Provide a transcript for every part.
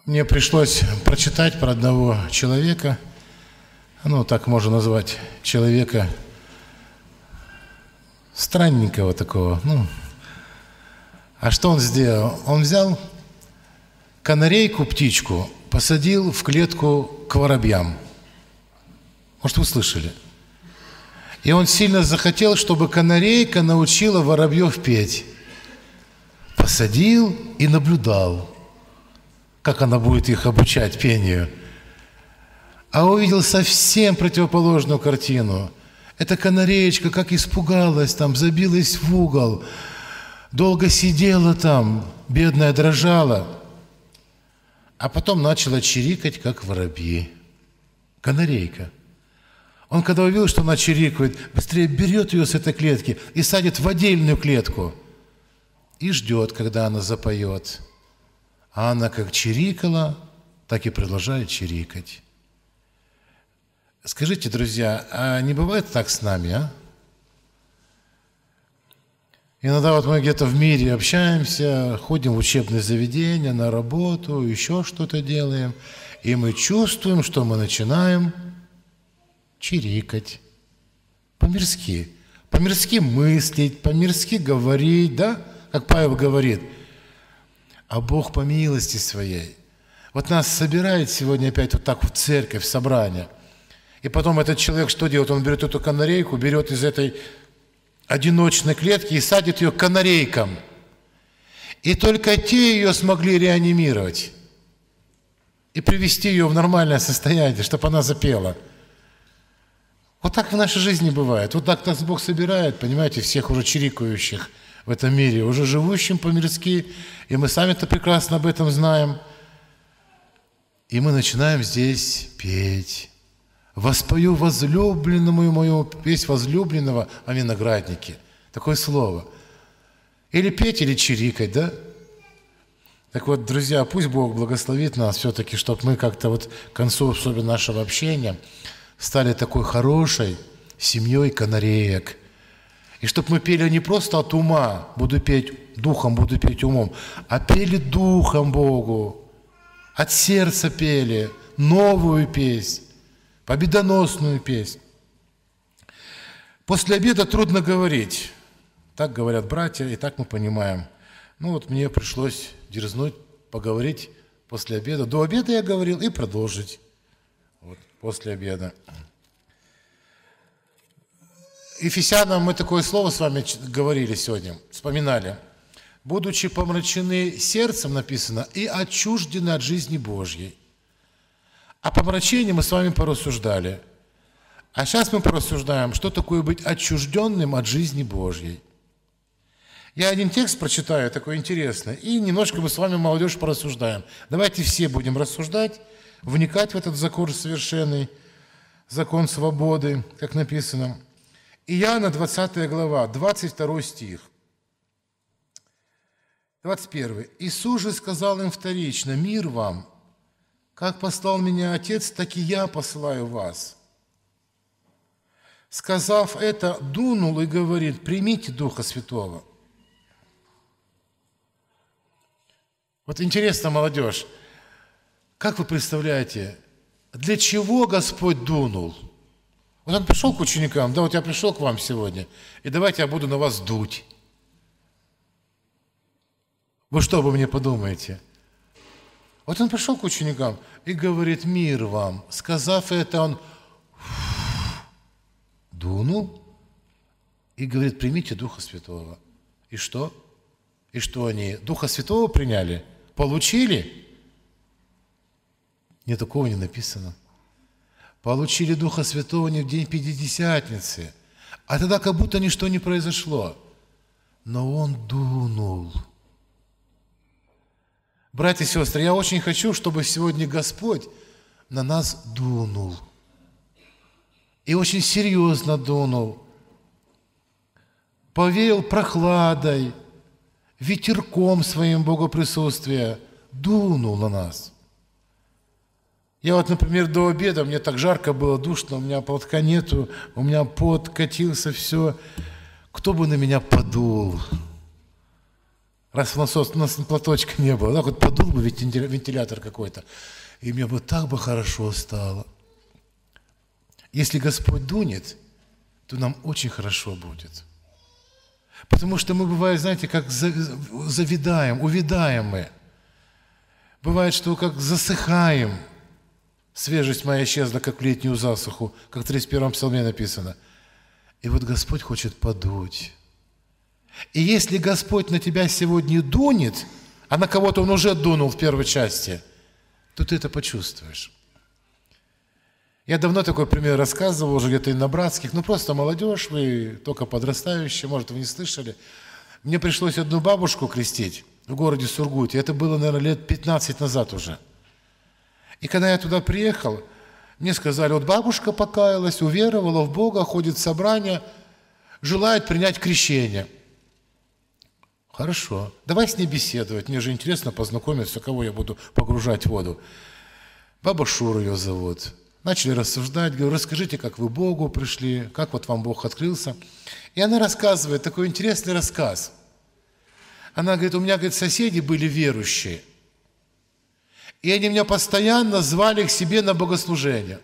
Мне пришлось прочитать про одного человека, ну, так можно назвать, человека странненького такого. А что он сделал? Он взял канарейку, птичку, посадил в клетку к воробьям. Может, вы слышали? И он сильно захотел, чтобы канарейка научила воробьев петь. Посадил и наблюдал, как она будет их обучать пению. А увидел совсем противоположную картину. Эта канареечка как испугалась, там забилась в угол, долго сидела там, бедная, дрожала, а потом начала чирикать, как воробьи. Канарейка. Он, когда увидел, что она чирикает, быстрее берет ее с этой клетки и садит в отдельную клетку. И ждет, когда она запоет. А она как чирикала, так и продолжает чирикать. Скажите, друзья, а не бывает так с нами, а? Иногда вот мы где-то в мире общаемся, ходим в учебные заведения, на работу, еще что-то делаем, и мы чувствуем, что мы начинаем чирикать. По-мирски. По-мирски мыслить, по-мирски говорить, да? Как Павел говорит. А Бог по милости своей. Вот нас собирает сегодня опять вот так в церковь, в собрание. И потом этот человек что делает? Он берет эту канарейку, берет из этой одиночной клетки и садит ее к канарейкам. И только те ее смогли реанимировать и привести ее в нормальное состояние, чтобы она запела. Вот так в нашей жизни бывает. Вот так нас Бог собирает, понимаете, всех уже чирикающих в этом мире, уже живущим по-мирски, и мы сами-то прекрасно об этом знаем. И мы начинаем здесь петь. «Воспою возлюбленному мою песнь возлюбленного о винограднике». Такое слово. Или петь, или чирикать, да? Так вот, друзья, пусть Бог благословит нас все-таки, чтобы мы как-то вот к концу, особенно нашего общения, стали такой хорошей семьей канареек. И чтобы мы пели не просто от ума, буду петь духом, буду петь умом, а пели духом Богу, от сердца пели новую песнь, победоносную песнь. После обеда трудно говорить. Так говорят братья, и так мы понимаем. Ну вот мне пришлось дерзнуть поговорить после обеда. До обеда я говорил и продолжить. Вот, после обеда. Ефесянам мы такое слово с вами говорили сегодня, вспоминали. «Будучи помрачены сердцем», написано, «и отчуждены от жизни Божьей». О помрачении мы с вами порассуждали. А сейчас мы порассуждаем, что такое быть отчужденным от жизни Божьей. Я один текст прочитаю, такой интересный, и немножко мы с вами, молодежь, порассуждаем. Давайте все будем рассуждать, вникать в этот закон совершенный, закон свободы, как написано. Иоанна, 20 глава, 22 стих. 21. «Иисус же сказал им вторично: мир вам, как послал меня Отец, так и я посылаю вас». Сказав это, дунул и говорит: примите Духа Святого. Вот интересно, молодежь, как вы представляете, для чего Господь дунул? Вот Он пришел к ученикам, да, вот я пришел к вам сегодня, и давайте я буду на вас дуть. Вы что обо мне подумаете? Вот Он пришел к ученикам и говорит: мир вам. Сказав это, Он дунул и говорит: примите Духа Святого. И что? И что они Духа Святого приняли? Получили? Нет, такого не написано. Получили Духа Святого не в день Пятидесятницы, а тогда как будто ничто не произошло. Но Он дунул. Братья и сестры, я очень хочу, чтобы сегодня Господь на нас дунул. И очень серьезно дунул. Повеял прохладой, ветерком своим богоприсутствия, дунул на нас. Я вот, например, до обеда, мне так жарко было, душно, у меня платка нету, у меня пот катился, все. Кто бы на меня подул? Раз у нас платочка не было, так вот подул бы вентилятор какой-то, и мне бы так бы хорошо стало. Если Господь дунет, то нам очень хорошо будет. Потому что мы, бывает, знаете, как завидаем, увядаем мы. Бывает, что как засыхаем. Свежесть моя исчезла, как в летнюю засуху, как в 31-м псалме написано. И вот Господь хочет подуть. И если Господь на тебя сегодня дунет, а на кого-то Он уже дунул в первой части, то ты это почувствуешь. Я давно такой пример рассказывал, уже где-то и на братских, просто молодежь, вы только подрастающие, может, вы не слышали. Мне пришлось одну бабушку крестить в городе Сургуте, это было, наверное, лет 15 назад уже. И когда я туда приехал, мне сказали, вот бабушка покаялась, уверовала в Бога, ходит в собрание, желает принять крещение. Хорошо, давай с ней беседовать, мне же интересно познакомиться, кого я буду погружать в воду. Баба Шура ее зовут. Начали рассуждать, говорю, расскажите, как вы к Богу пришли, как вот вам Бог открылся. И она рассказывает такой интересный рассказ. Она говорит, у меня, говорит, соседи были верующие. И они меня постоянно звали к себе на богослужение.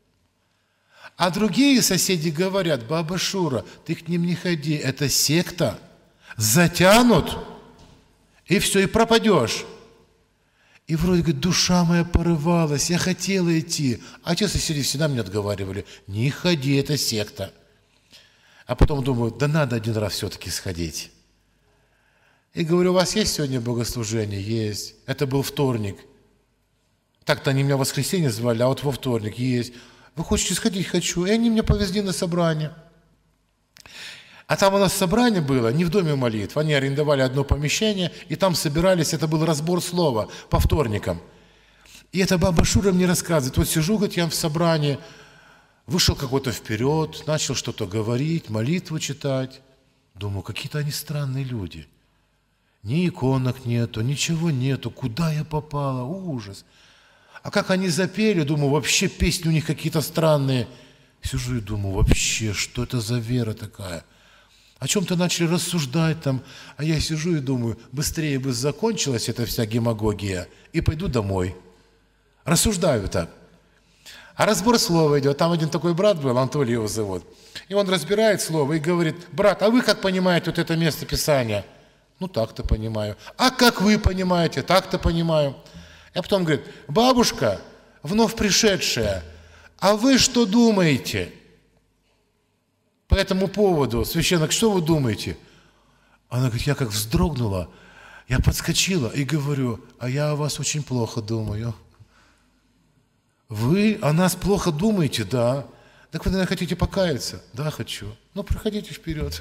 А другие соседи говорят, баба Шура, ты к ним не ходи, это секта. Затянут, и все, и пропадешь. И вроде, говорит, душа моя порывалась, я хотела идти. А те соседи всегда меня отговаривали, не ходи, это секта. А потом думаю, да надо один раз все-таки сходить. И говорю, у вас есть сегодня богослужение? Есть. Это был вторник. Так-то они меня в воскресенье звали, а вот во вторник есть. Вы хотите сходить? Хочу. И они меня повезли на собрание. А там у нас собрание было не в доме молитв. Они арендовали одно помещение, и там собирались, это был разбор слова по вторникам. И эта баба Шура мне рассказывает, вот сижу, говорит, я в собрании, вышел какой-то вперед, начал что-то говорить, молитву читать. Думаю, какие-то они странные люди. Ни иконок нету, ничего нету, куда я попала, ужас. А как они запели, думаю, вообще песни у них какие-то странные. Сижу и думаю, вообще, что это за вера такая? О чем-то начали рассуждать там, а я сижу и думаю, быстрее бы закончилась эта вся демагогия, и пойду домой. Рассуждаю так. А разбор слова идет. Там один такой брат был, Анатолий его зовут. И он разбирает слово и говорит, брат, а вы как понимаете вот это место Писания? Ну, так-то понимаю. А как вы понимаете? Так-то понимаю. А потом говорит, бабушка, вновь пришедшая, а вы что думаете? По этому поводу, священник, что вы думаете? Она говорит, я как вздрогнула, я подскочила и говорю, а я о вас очень плохо думаю. Вы о нас плохо думаете? Да. Так вы, наверное, хотите покаяться? Да, хочу. Ну, проходите вперед.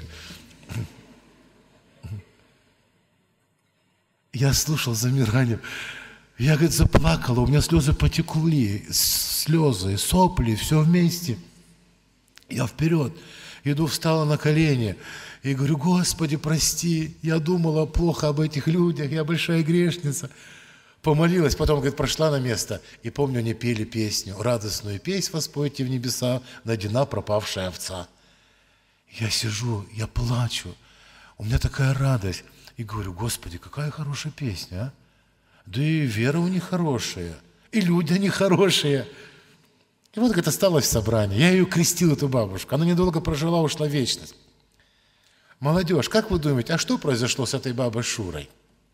Я слушал замиранием. Я, говорит, заплакала, у меня слезы потекли, слезы, сопли, все вместе. Я вперед. Иду, встала на колени и говорю, Господи, прости, я думала плохо об этих людях, я большая грешница. Помолилась, потом, говорит, прошла на место. И помню, они пели песню, радостную песнь воспойте в небеса, найдена пропавшая овца. Я сижу, я плачу, у меня такая радость. И говорю, Господи, какая хорошая песня, а? Да и вера у них хорошая, и люди они хорошие. И вот, говорит, осталось в собрании. Я ее крестил, эту бабушку. Она недолго прожила, ушла в вечность. Молодежь, как вы думаете, а что произошло с этой бабой Шурой?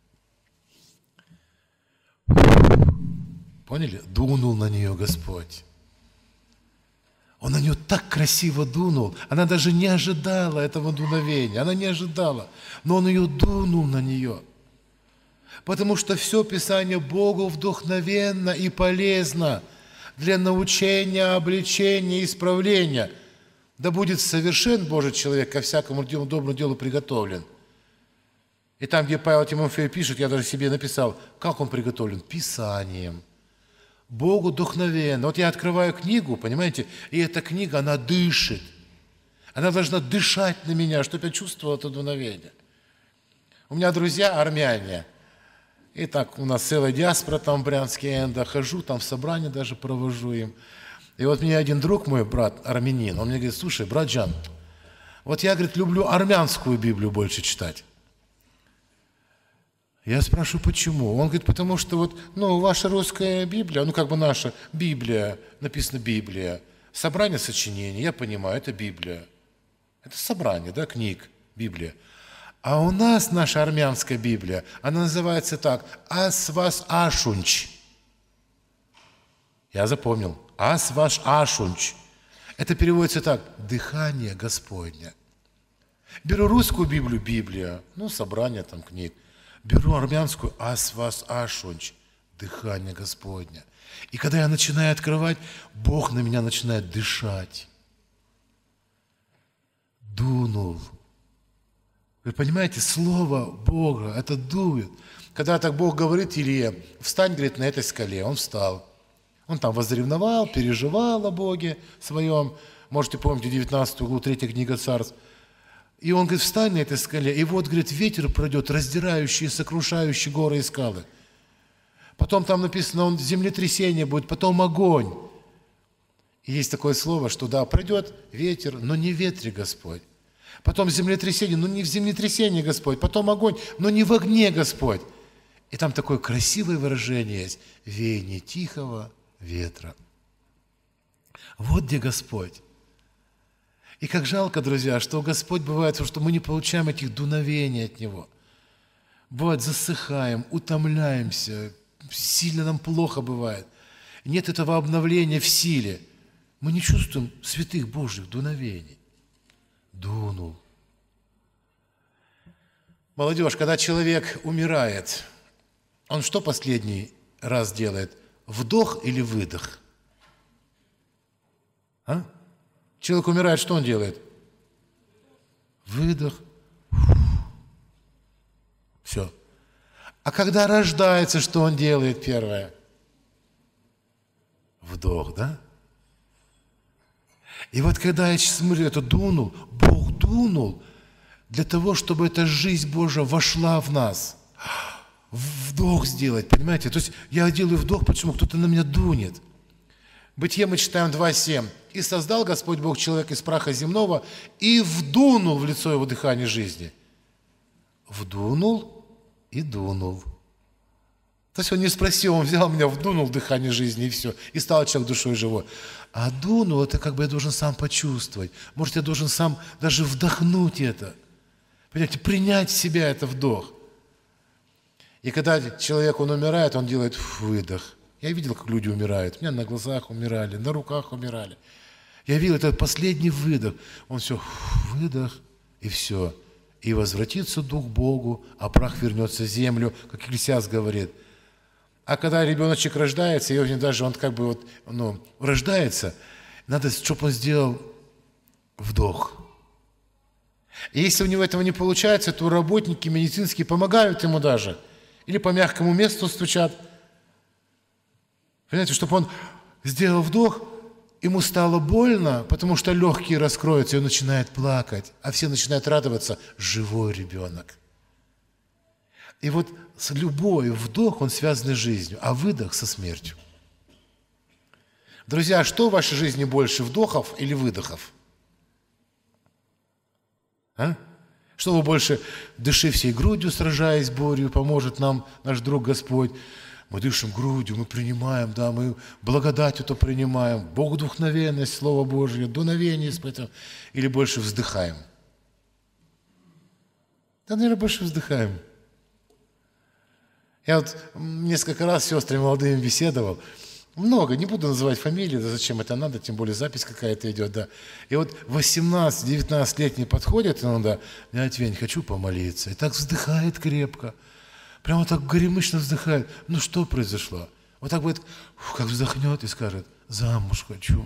Поняли? Дунул на нее Господь. Он на нее так красиво дунул. Она даже не ожидала этого дуновения. Она не ожидала. Но он ее дунул на нее. Потому что все Писание Богу вдохновенно и полезно для научения, обличения, исправления. Да будет совершен Божий человек, ко всякому доброму делу приготовлен. И там, где Павел Тимофею пишет, я даже себе написал, как он приготовлен? Писанием. Богу вдохновенно. Вот я открываю книгу, понимаете, и эта книга, она дышит. Она должна дышать на меня, чтобы я чувствовал это дуновение. У меня друзья армяне. И так у нас целая диаспора там в Брянске, Энда. Хожу, там в собрание даже провожу им. И вот мне один друг, мой брат, армянин, он мне говорит, слушай, брат Жан, вот я, говорит, люблю армянскую Библию больше читать. Я спрашиваю, почему? Он говорит, потому что вот, ваша русская Библия, как бы наша Библия, написано Библия, собрание сочинений, я понимаю, это Библия. Это собрание, да, книг, Библия. А у нас наша армянская Библия, она называется так, «Ас вас ашунч». Я запомнил, «Ас ваш ашунч». Это переводится так, «Дыхание Господне». Беру русскую Библию, Библия, собрание там книг. Беру армянскую, «Ас вас ашунч», «Дыхание Господне». И когда я начинаю открывать, Бог на меня начинает дышать. Дунул. Вы понимаете, слово Бога, это дует. Когда так Бог говорит Илье, встань, говорит, на этой скале, он встал. Он там возревновал, переживал о Боге своем. Можете помнить 19 главу 3 книга Царств. И он говорит, встань на этой скале, и вот, говорит, ветер пройдет, раздирающий и сокрушающий горы и скалы. Потом там написано, землетрясение будет, потом огонь. И есть такое слово, что да, пройдет ветер, но не в ветре Господь. Потом землетрясение, но не в землетрясении Господь. Потом огонь, но не в огне Господь. И там такое красивое выражение есть. Веяние тихого ветра. Вот где Господь. И как жалко, друзья, что Господь бывает, что мы не получаем этих дуновений от Него. Бывает, засыхаем, утомляемся, сильно нам плохо бывает. Нет этого обновления в силе. Мы не чувствуем святых Божьих дуновений. Дунул. Молодежь, когда человек умирает, он что последний раз делает? Вдох или выдох? Человек умирает, что он делает? Выдох. Все. А когда рождается, что он делает первое? Вдох, да? И вот когда я смотрю, это дунул, Бог дунул для того, чтобы эта жизнь Божия вошла в нас. Вдох сделать, понимаете? То есть я делаю вдох, почему кто-то на меня дунет. Бытие мы читаем 2:7. «И создал Господь Бог человека из праха земного, и вдунул в лицо его дыхание жизни». Вдунул и дунул. То есть он не спросил, он взял меня, вдунул в дыхание жизни, и все. И стал человек душой живой. А дунул, это как бы я должен сам почувствовать. Может, я должен сам даже вдохнуть это. Понимаете, принять в себя это вдох. И когда человек, он умирает, он делает выдох. Я видел, как люди умирают. У меня на глазах умирали, на руках умирали. Я видел этот последний выдох. Он все, выдох, и все. И возвратится дух Богу, а прах вернется в землю, как Екклесиаст говорит. А когда ребеночек рождается, и даже он как бы рождается, надо, чтобы он сделал вдох. И если у него этого не получается, то работники медицинские помогают ему даже. Или по мягкому месту стучат. Понимаете, чтобы он сделал вдох, ему стало больно, потому что легкие раскроются, и он начинает плакать, а все начинают радоваться. Живой ребенок. И вот любой вдох, он связан с жизнью, а выдох со смертью. Друзья, что в вашей жизни больше, вдохов или выдохов? Что вы больше, дыши всей грудью, сражаясь с бурью, поможет нам наш друг Господь. Мы дышим грудью, мы принимаем, да, мы благодать эту принимаем, богодухновенность, Слово Божье, дуновение испытываем, или больше вздыхаем? Да, наверное, больше вздыхаем. Я несколько раз с сестрами молодыми беседовал, много, не буду называть фамилии, да зачем это надо, тем более запись какая-то идет, да. И 18-19-летний подходит иногда, дядя Вень, хочу помолиться, и так вздыхает крепко. Прямо так горемычно вздыхает. Что произошло? Вот так будет, как вздохнет и скажет, замуж хочу.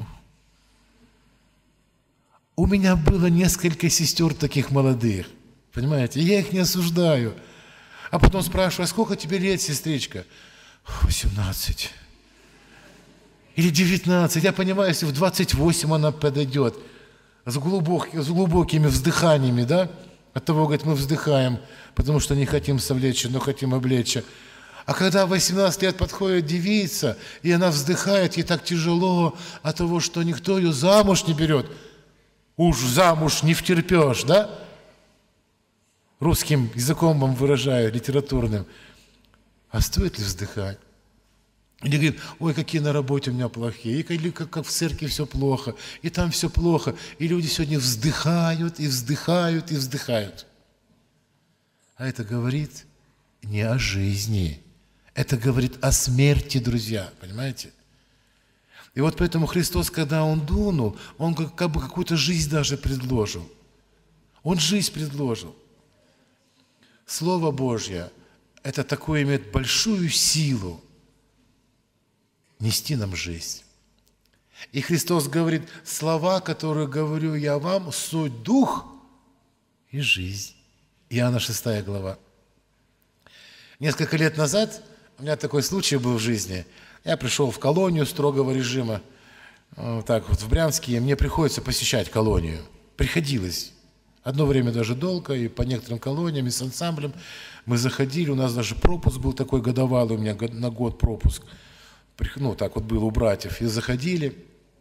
У меня было несколько сестер таких молодых. Понимаете? Я их не осуждаю. А потом спрашиваю, а сколько тебе лет, сестричка? 18. Или 19. Я понимаю, если в 28 она подойдет с глубокими вздыханиями, да? От того, говорит, мы вздыхаем, потому что не хотим совлечься, но хотим облечься. А когда в 18 лет подходит девица, и она вздыхает, ей так тяжело от того, что никто ее замуж не берет. Уж замуж не втерпешь, да? русским языком вам выражаю, литературным. А стоит ли вздыхать? Или говорит, ой, какие на работе у меня плохие, или как в церкви все плохо, и там все плохо. И люди сегодня вздыхают, и вздыхают, и вздыхают. А это говорит не о жизни. Это говорит о смерти, друзья, понимаете? И вот поэтому Христос, когда Он дунул, Он как бы какую-то жизнь даже предложил. Он жизнь предложил. Слово Божье, это такое имеет большую силу нести нам жизнь. И Христос говорит, слова, которые говорю я вам, суть дух и жизнь. Иоанна 6 глава. Несколько лет назад у меня такой случай был в жизни. Я пришел в колонию строгого режима, так вот в Брянске, и мне приходится посещать колонию. Приходилось. Одно время даже долго, и по некоторым колониям, и с ансамблем мы заходили, у нас даже пропуск был такой годовалый, у меня на год пропуск. Ну, так вот было у братьев, и заходили.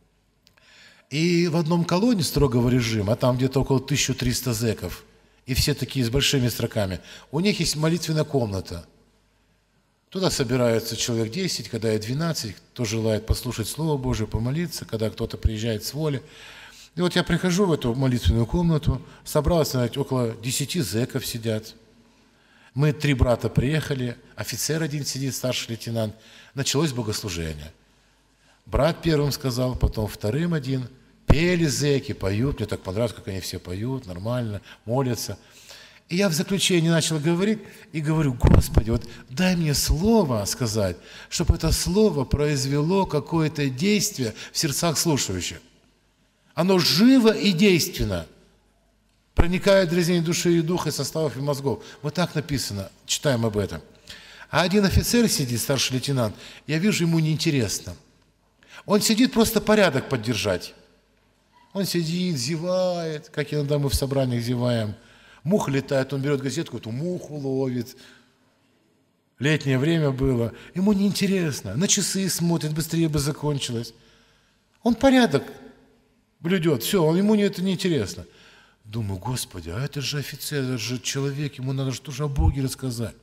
И в одном колонии строгого режима, а там где-то около 1300 зэков, и все такие с большими строками, у них есть молитвенная комната. Туда собираются человек 10, когда и 12, кто желает послушать Слово Божие, помолиться, когда кто-то приезжает с воли. И вот я прихожу в эту молитвенную комнату, собралось, знаете, около 10 зэков сидят. Мы 3 брата приехали, офицер один сидит, старший лейтенант. Началось богослужение. Брат первым сказал, потом вторым один. Пели зэки, поют. Мне так понравилось, как они все поют, нормально, молятся. И я в заключении начал говорить и говорю, Господи, вот дай мне слово сказать, чтобы это слово произвело какое-то действие в сердцах слушающих. Оно живо и действенно. Проникает в дрязень души и духа, и составов, и мозгов. Вот так написано, читаем об этом. А один офицер сидит, старший лейтенант, я вижу, ему неинтересно. Он сидит просто порядок поддержать. Он сидит, зевает, как иногда мы в собраниях зеваем. Муха летает, он берет газетку, эту муху ловит. Летнее время было. Ему неинтересно. На часы смотрит, быстрее бы закончилось. Он порядок блюдет. Все, ему это неинтересно. Думаю, Господи, а это же офицер, это же человек, ему надо же тоже о Боге рассказать.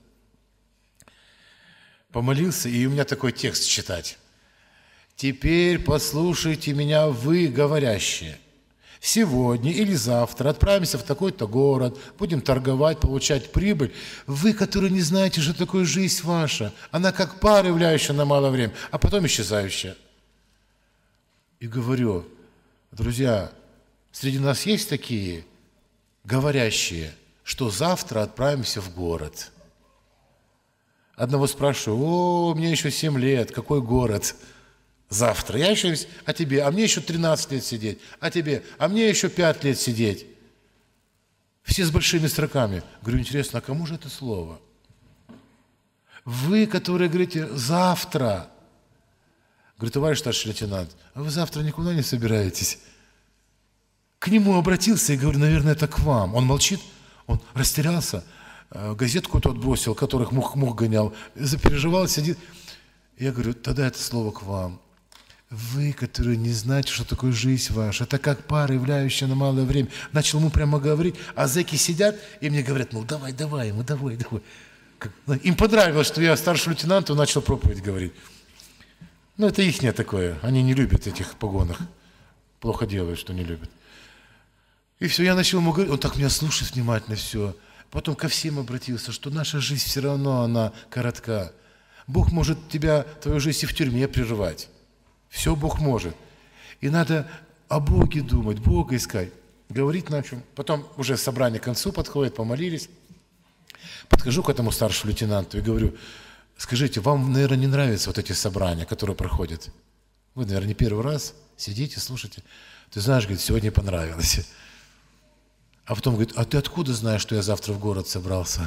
Помолился, и у меня такой текст читать. «Теперь послушайте меня, вы, говорящие. Сегодня или завтра отправимся в такой-то город, будем торговать, получать прибыль. Вы, которые не знаете, что такое жизнь ваша, она как пар, являющая на малое время, а потом исчезающая». И говорю, друзья, среди нас есть такие говорящие, что завтра отправимся в город. Одного спрашиваю, о, мне еще 7 лет, какой город? Завтра. Я еще, а тебе? А мне еще 13 лет сидеть. А тебе? А мне еще 5 лет сидеть. Все с большими строками. Говорю, интересно, а кому же это слово? Вы, которые говорите, завтра. Говорю, товарищ старший лейтенант, а вы завтра никуда не собираетесь? К нему обратился и говорю, наверное, это к вам. Он молчит, он растерялся, газетку тот бросил, которых мух гонял, запереживал, сидит. Я говорю, тогда это слово к вам. Вы, которые не знаете, что такое жизнь ваша, это как пара, являющая на малое время. Начал ему прямо говорить, а зэки сидят и мне говорят, ну давай ему, давай. Им понравилось, что я старший лейтенант, и начал проповедь говорить. Ну, это ихнее такое, они не любят этих погонах. Плохо делают, что не любят. И все, я начал ему говорить, он так меня слушает внимательно, все. Потом ко всем обратился, что наша жизнь все равно, она коротка. Бог может твою жизнь и в тюрьме прерывать. Все Бог может. И надо о Боге думать, Бога искать. Говорить начал. Потом уже собрание к концу подходит, помолились. Подхожу к этому старшему лейтенанту и говорю, скажите, вам, наверное, не нравятся вот эти собрания, которые проходят? Вы, наверное, не первый раз сидите, слушайте. Ты знаешь, говорит, сегодня понравилось. А потом говорит, а ты откуда знаешь, что я завтра в город собрался?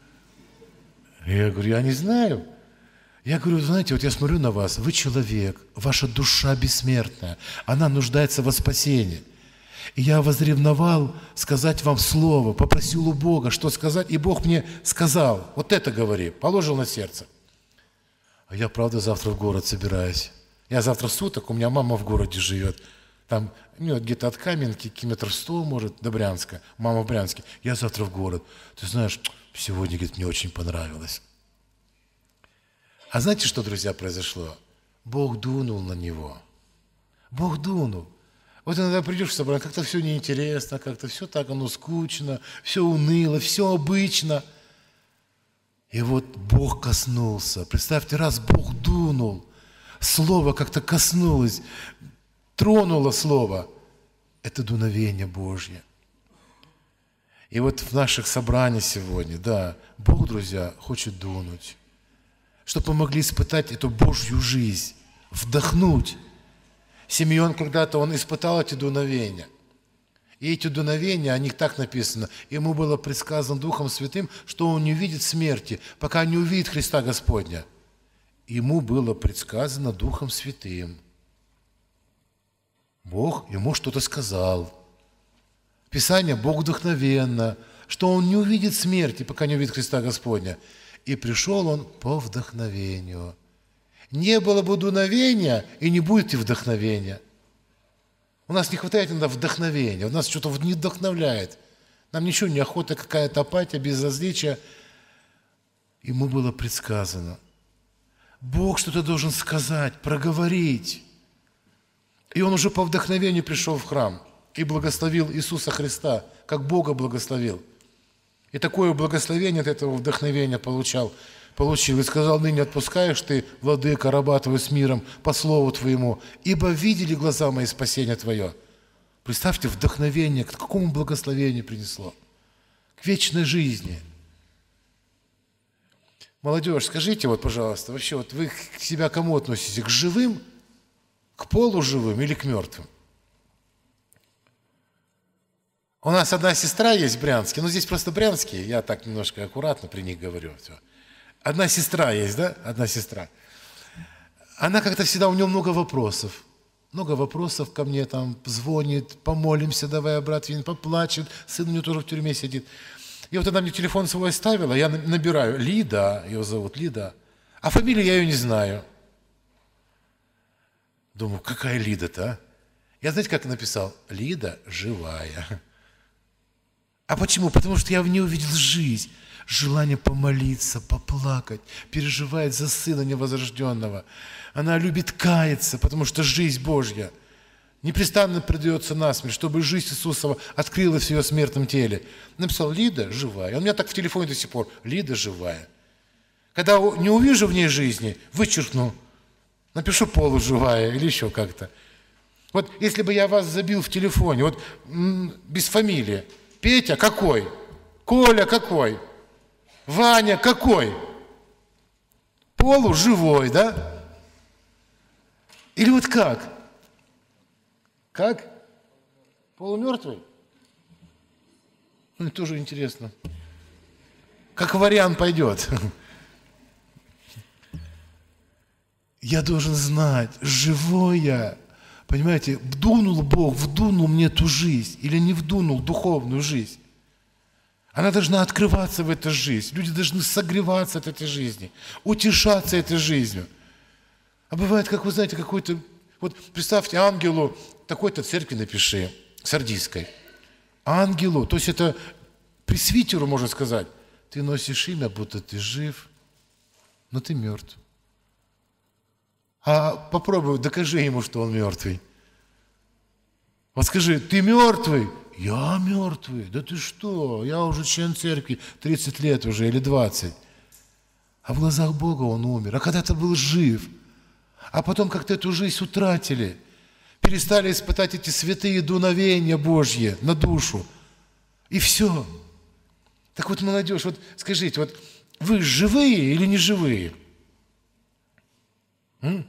Я говорю, я не знаю. Я говорю, знаете, вот я смотрю на вас, вы человек, ваша душа бессмертная, она нуждается во спасении. И я возревновал сказать вам слово, попросил у Бога, что сказать, и Бог мне сказал, вот это говори, положил на сердце. А я, правда, завтра в город собираюсь. Я завтра суток, у меня мама в городе живет. Там где-то от Каменки, километров 100, может, до Брянска. Мама в Брянске. Я завтра в город. Ты знаешь, сегодня, говорит, мне очень понравилось. А знаете, что, друзья, произошло? Бог дунул на него. Бог дунул. Вот иногда придешь в собрание, как-то все неинтересно, как-то все так, оно скучно, все уныло, все обычно. И вот Бог коснулся. Представьте, раз Бог дунул, Слово как-то коснулось, тронуло Слово. Это дуновение Божье. И вот в наших собраниях сегодня, да, Бог, друзья, хочет дунуть, чтобы мы могли испытать эту Божью жизнь, вдохнуть. Симеон когда-то, он испытал эти дуновения. И эти дуновения, о них так написано, ему было предсказано Духом Святым, что он не увидит смерти, пока не увидит Христа Господня. Ему было предсказано Духом Святым. Бог ему что-то сказал. Писание Бог вдохновенно, что он не увидит смерти, пока не увидит Христа Господня. И пришел он по вдохновению. Не было бы дуновения, и не будет и вдохновения. У нас не хватает иногда вдохновения, у нас что-то не вдохновляет. Нам ничего не охота, какая-то апатия, безразличие. Ему было предсказано. Бог что-то должен сказать, проговорить. И он уже по вдохновению пришел в храм и благословил Иисуса Христа, как Бога благословил. И такое благословение от этого вдохновения получил. И сказал: ныне отпускаешь ты, владыка, раба твою с миром, по слову твоему, ибо видели глаза мои спасение твое. Представьте, вдохновение, к какому благословению принесло? К вечной жизни. Молодежь, скажите, вот, пожалуйста, вообще, вот вы к себя кому относитесь? К живым, к полуживым или к мертвым? У нас одна сестра есть в Брянске, здесь просто брянские, я так немножко аккуратно при них говорю. Все. Одна сестра есть, да? Одна сестра. Она как-то всегда, у нее много вопросов. Много вопросов ко мне, там, звонит, помолимся, давай, брат Вин, поплачет, сын у нее тоже в тюрьме сидит. И вот она мне телефон свой оставила, я набираю, Лида, ее зовут Лида, а фамилию я ее не знаю. Думаю, какая Лида-то, а? Я, знаете, как написал? Лида живая. А почему? Потому что я в ней увидел жизнь, желание помолиться, поплакать, переживает за сына невозрожденного. Она любит каяться, потому что жизнь Божья непрестанно предается насмерть, чтобы жизнь Иисусова открылась в ее смертном теле. Написал: Лида живая. Он у меня так в телефоне до сих пор: Лида живая. Когда не увижу в ней жизни, вычеркну, напишу полуживая или еще как-то. Вот если бы я вас забил в телефоне, вот без фамилии, Петя какой? Коля какой? Ваня какой? Полуживой, да? Или вот как? Как? Полумертвый? Ну, тоже интересно. Как вариант пойдет. Я должен знать, живой я. Понимаете, вдунул Бог, вдунул мне ту жизнь, или не вдунул духовную жизнь. Она должна открываться в эту жизнь. Люди должны согреваться от этой жизни, утешаться этой жизнью. А бывает, как вы знаете, какой-то... Вот представьте, ангелу такой-то церкви напиши, сардийской. Ангелу, то есть это пресвитеру, можно сказать, ты носишь имя, будто ты жив, но ты мертв. А попробуй, докажи ему, что он мертвый. Вот скажи: ты мертвый? Я мертвый. Да ты что? Я уже член церкви 30 лет уже или 20. А в глазах Бога он умер. А когда-то был жив. А потом как-то эту жизнь утратили. Перестали испытать эти святые дуновения Божьи на душу. И все. Так вот, молодежь, вот скажите, вот вы живые или не живые? Ну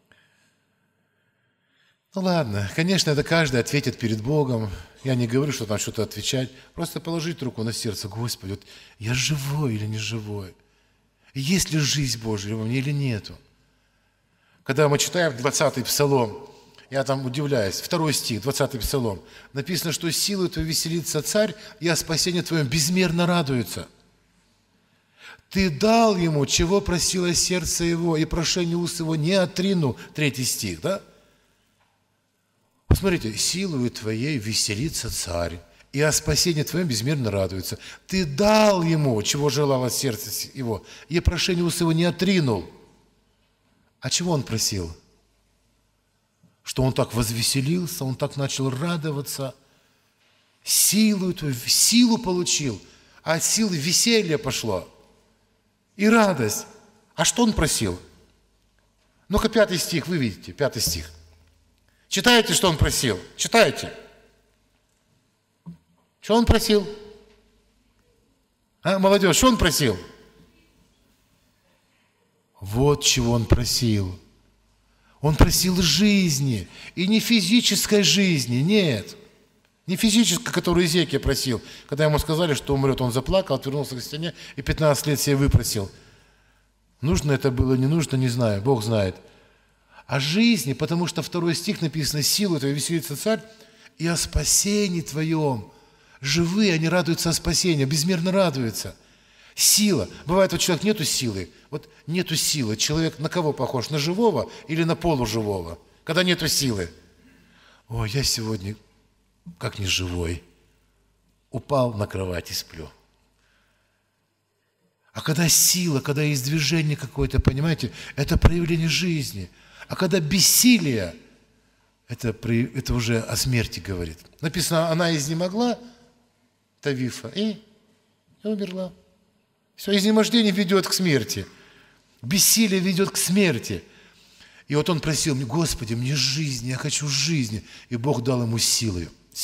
ладно, конечно, это каждый ответит перед Богом. Я не говорю, что там что-то отвечать. Просто положить руку на сердце: Господи, вот я живой или не живой? Есть ли жизнь Божья во мне или нету? Когда мы читаем 20-й псалом, я там удивляюсь, 2 стих, 20-й псалом, написано, что силой твоей веселится царь, и о спасении твоем безмерно радуется. Ты дал ему, чего просило сердце его, и прошение уст его не отринул. 3 стих, да? Посмотрите, силою твоей веселится царь, и о спасении твоем безмерно радуется. Ты дал ему, чего желало сердце его, и прошение уст его не отринул. А чего он просил? Что он так возвеселился, он так начал радоваться. Силу твою, силу получил, а от силы веселье пошло. И радость. А что он просил? Ну-ка, 5 стих, вы видите, 5 стих. Читаете, что он просил? Читайте. Что он просил? А, молодежь, что он просил? Вот чего он просил. Он просил жизни. И не физической жизни, нет. Не физической, которую Иезекия просил. Когда ему сказали, что умрет, он заплакал, отвернулся к стене и 15 лет себе выпросил. Нужно это было, не нужно, не знаю, Бог знает. О жизни, потому что 2 стих написано: «Силу твою веселится царь, и о спасении твоем». Живые, они радуются о спасении, безмерно радуются. Сила. Бывает, у человека нету силы. Вот нету силы. Человек на кого похож? На живого или на полуживого? Когда нету силы. Ой, я сегодня как не живой. Упал на кровать и сплю. А когда сила, когда есть движение какое-то, понимаете, это проявление жизни. А когда бессилие, это уже о смерти говорит. Написано, она изнемогла, Тавифа, и умерла. Все, изнемождение ведет к смерти. Бессилие ведет к смерти. И вот он просил мне: Господи, мне жизнь, я хочу жизни. И Бог дал ему силу.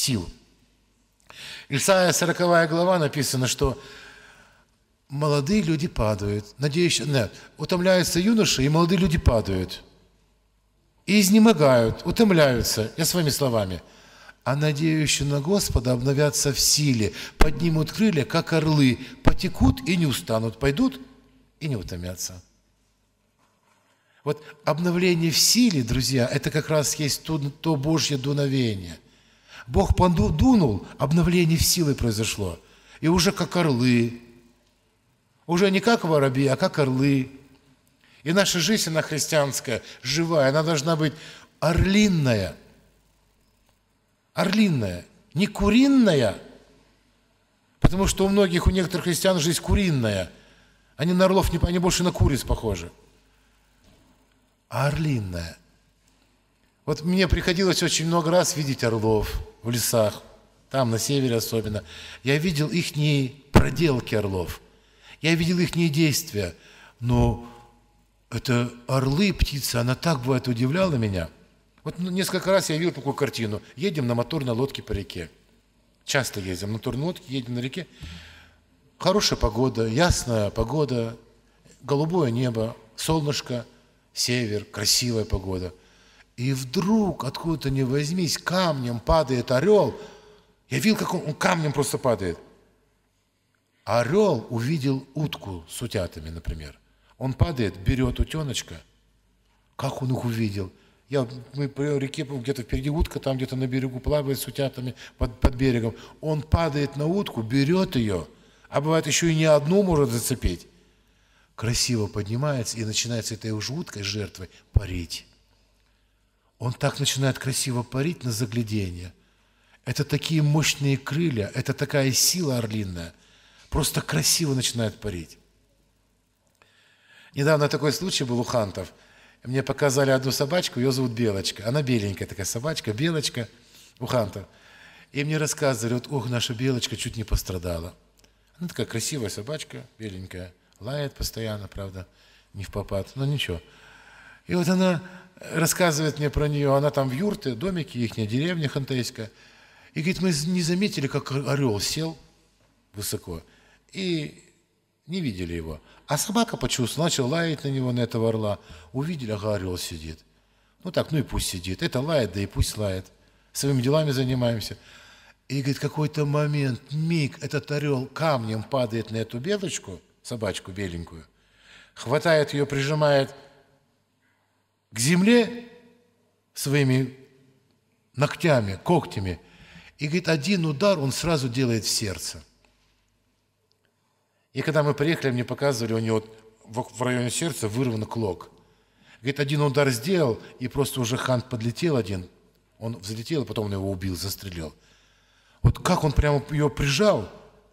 Исайя 40 глава написано, что молодые люди падают, утомляются юноши, и молодые люди падают. И изнемогают, утомляются, я своими словами. А надеющие на Господа обновятся в силе, поднимут крылья, как орлы, потекут и не устанут, пойдут и не утомятся. Вот обновление в силе, друзья, это как раз есть то Божье дуновение. Бог подунул, обновление в силе произошло. И уже как орлы, уже не как воробьи, а как орлы. И наша жизнь, она христианская, живая, она должна быть орлинная. Орлинная, не куриная, потому что у некоторых христиан жизнь куриная. Они на орлов, они больше на куриц похожи. А орлинная. Вот мне приходилось очень много раз видеть орлов в лесах, там на севере особенно. Я видел их проделки орлов, я видел их действия, но это орлы, птицы, она так, бывает, удивляла меня. Вот несколько раз я видел такую картину. Едем на моторной лодке по реке. Часто ездим на моторной лодке, едем на реке. Хорошая погода, ясная погода, голубое небо, солнышко, север, красивая погода. И вдруг, откуда-то ни возьмись, камнем падает орел. Я видел, как он камнем просто падает. Орел увидел утку с утятами, например. Он падает, берет утеночка. Как он их увидел? Мы по реке, где-то впереди утка, там где-то на берегу плавает с утятами под берегом. Он падает на утку, берет ее, а бывает еще и не одну может зацепить. Красиво поднимается и начинает с этой уже уткой, жертвой, парить. Он так начинает красиво парить на загляденье. Это такие мощные крылья, это такая сила орлиная. Просто красиво начинает парить. Недавно такой случай был у хантов. Мне показали одну собачку, ее зовут Белочка. Она беленькая такая собачка, Белочка у хантов. И мне рассказывали, наша Белочка чуть не пострадала. Она такая красивая собачка, беленькая, лает постоянно, правда, не впопад, но ничего. И вот она рассказывает мне про нее, она там в юрте, домике, ихняя деревня хантейская. И говорит, мы не заметили, как орел сел высоко, и не видели его. А собака почувствовала, начала лаять на него, на этого орла. Увидели, орел сидит. И пусть сидит. Это лает, да и пусть лает. Своими делами занимаемся. И, говорит, какой-то момент, миг, этот орел камнем падает на эту белочку, собачку беленькую, хватает ее, прижимает к земле своими ногтями, когтями. И, говорит, один удар он сразу делает в сердце. И когда мы приехали, мне показывали, у него в районе сердца вырван клок. Говорит, один удар сделал, и просто уже хант подлетел один, Он взлетел, и потом он его убил, застрелил. Вот как он прямо ее прижал,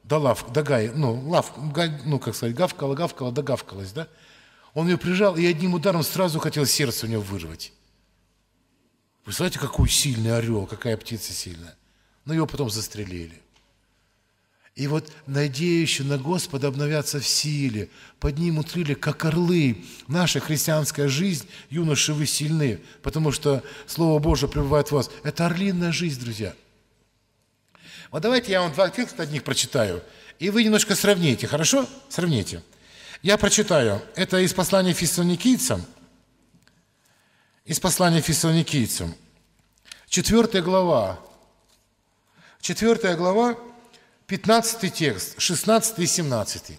гавкала, догавкалась, да? Он ее прижал и одним ударом сразу хотел сердце у него вырвать. Представляете, какой сильный орел, какая птица сильная. Но его потом застрелили. И вот надеющие на Господа обновятся в силе, поднимут крылья, как орлы. Наша христианская жизнь, юноши, вы сильны, потому что Слово Божие пребывает в вас. Это орлиная жизнь, друзья. Вот давайте я вам два текста одних прочитаю, и вы немножко сравните, хорошо? Сравните. Я прочитаю. Это из послания Фессалоникийцам. Из послания Фессалоникийцам. 4 глава. 4 глава, 15 текст, 16 и 17.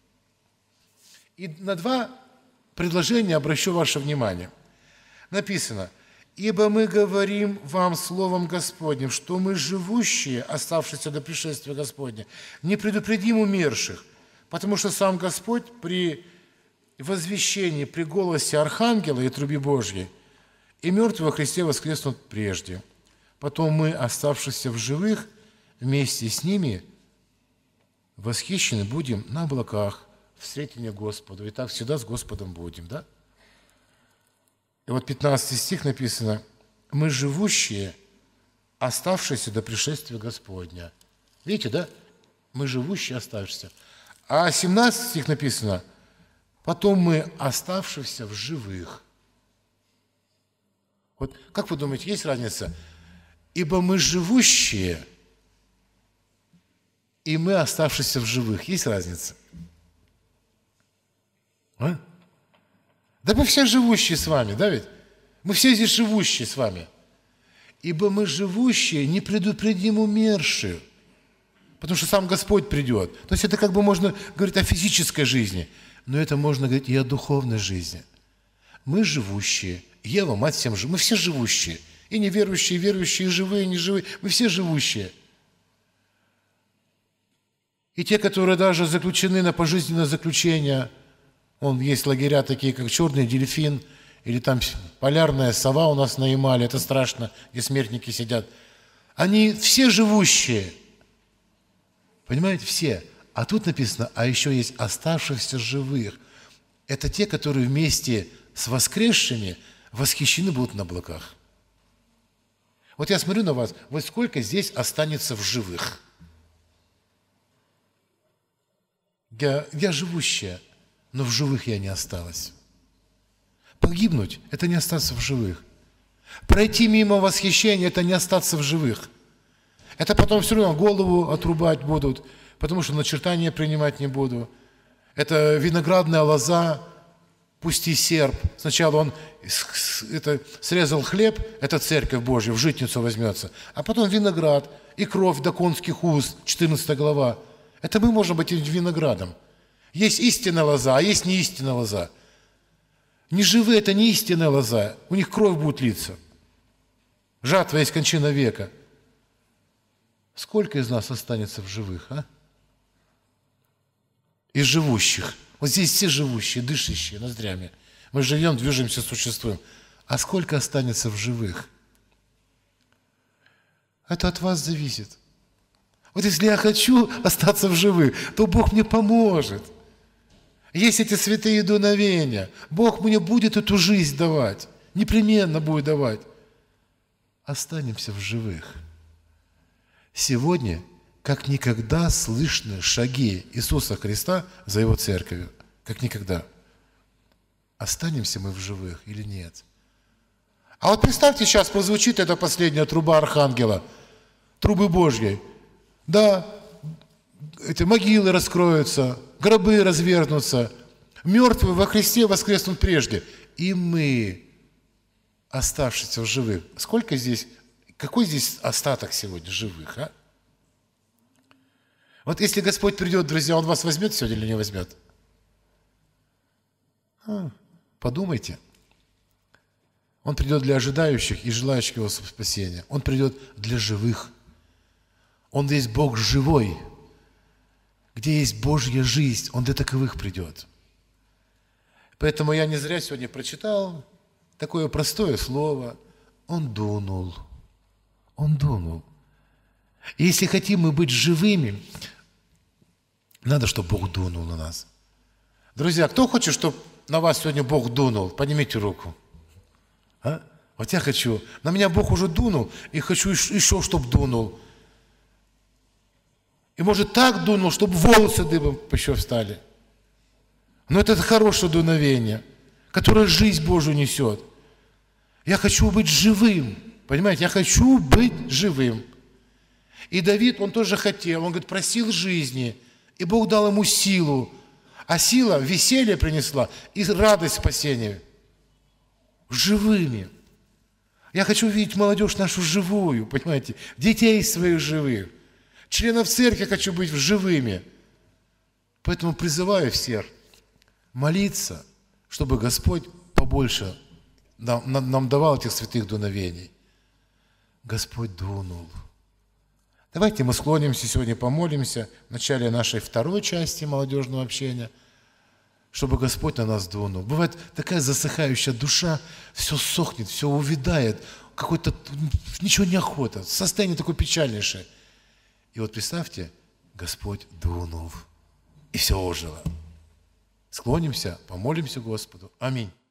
И на два предложения обращу ваше внимание. Написано: «Ибо мы говорим вам словом Господним, что мы, живущие, оставшиеся до пришествия Господня, не предупредим умерших, потому что сам Господь при возвещении, при голосе архангела и трубе Божьей, и мертвые во Христе воскреснут прежде. Потом мы, оставшиеся в живых, вместе с ними восхищены будем на облаках, встретения Господу. И так всегда с Господом будем, да?» И вот 15 стих написано: «Мы живущие, оставшиеся до пришествия Господня». Видите, да? Мы живущие, оставшиеся. А 17 стих написано: «Потом мы, оставшиеся в живых». Вот как вы думаете, есть разница? «Ибо мы живущие», и «мы, оставшиеся в живых». Есть разница? А? Да мы все живущие с вами, да ведь? Мы все здесь живущие с вами. «Ибо мы живущие не предупредим умерших», потому что сам Господь придет. То есть это как бы можно говорить о физической жизни, но это можно говорить и о духовной жизни. Мы живущие. Ева, мать всем живущих. Мы все живущие. И неверующие, и верующие, и живые, и неживые. Мы все живущие. И те, которые даже заключены на пожизненное заключение, есть лагеря такие, как Черный дельфин, или там полярная сова у нас на Ямале, это страшно, где смертники сидят. Они все живущие. Понимаете, все. А тут написано: а еще есть оставшихся живых. Это те, которые вместе с воскресшими восхищены будут на облаках. Вот я смотрю на вас, вот сколько здесь останется в живых? Я живущая, но в живых я не осталась. Погибнуть – это не остаться в живых. Пройти мимо восхищения – это не остаться в живых. Это потом все равно голову отрубать будут, потому что начертания принимать не буду. Это виноградная лоза, пусти серп. Сначала он срезал хлеб, это церковь Божья, в житницу возьмется. А потом виноград и кровь до конских уст, 14 глава. Это мы можем быть виноградом. Есть истинная лоза, а есть не истинная лоза. Неживые – это не истинная лоза, у них кровь будет литься. Жатва есть кончина века. Сколько из нас останется в живых, а? Из живущих. Вот здесь все живущие, дышащие ноздрями. Мы живем, движемся, существуем. А сколько останется в живых? Это от вас зависит. Вот если я хочу остаться в живых, то Бог мне поможет. Есть эти святые дуновения. Бог мне будет эту жизнь давать. Непременно будет давать. Останемся в живых. Сегодня, как никогда, слышны шаги Иисуса Христа за Его церковью. Как никогда. Останемся мы в живых или нет? А вот представьте, сейчас прозвучит эта последняя труба архангела, трубы Божьей. Да, эти могилы раскроются, гробы развернутся, мертвые во Христе воскреснут прежде. И мы, оставшиеся в живых. Какой здесь остаток сегодня живых, а? Вот если Господь придет, друзья, Он вас возьмет сегодня или не возьмет? Подумайте. Он придет для ожидающих и желающих Его спасения. Он придет для живых. Он есть Бог живой. Где есть Божья жизнь, Он для таковых придет. Поэтому я не зря сегодня прочитал такое простое слово. Он дунул. Он дунул. И если хотим мы быть живыми, надо, чтобы Бог дунул на нас. Друзья, кто хочет, чтобы на вас сегодня Бог дунул? Поднимите руку. А? Вот я хочу. На меня Бог уже дунул, и хочу еще, чтобы дунул. И может так дунул, чтобы волосы дыбом еще встали. Но это хорошее дуновение, которое жизнь Божию несет. Я хочу быть живым. Понимаете, я хочу быть живым. И Давид, он тоже хотел, он, говорит, просил жизни, и Бог дал ему силу. А сила веселье принесла и радость спасения. Живыми. Я хочу видеть молодежь нашу живую, понимаете, детей своих живых. Членов церкви хочу быть живыми. Поэтому призываю всех молиться, чтобы Господь побольше нам давал этих святых дуновений. Господь дунул. Давайте мы склонимся сегодня, помолимся в начале нашей второй части молодежного общения, чтобы Господь на нас дунул. Бывает такая засыхающая душа, все сохнет, все увядает, какой-то ничего не охота, состояние такое печальнейшее. И вот представьте, Господь дунул, и все ожило. Склонимся, помолимся Господу. Аминь.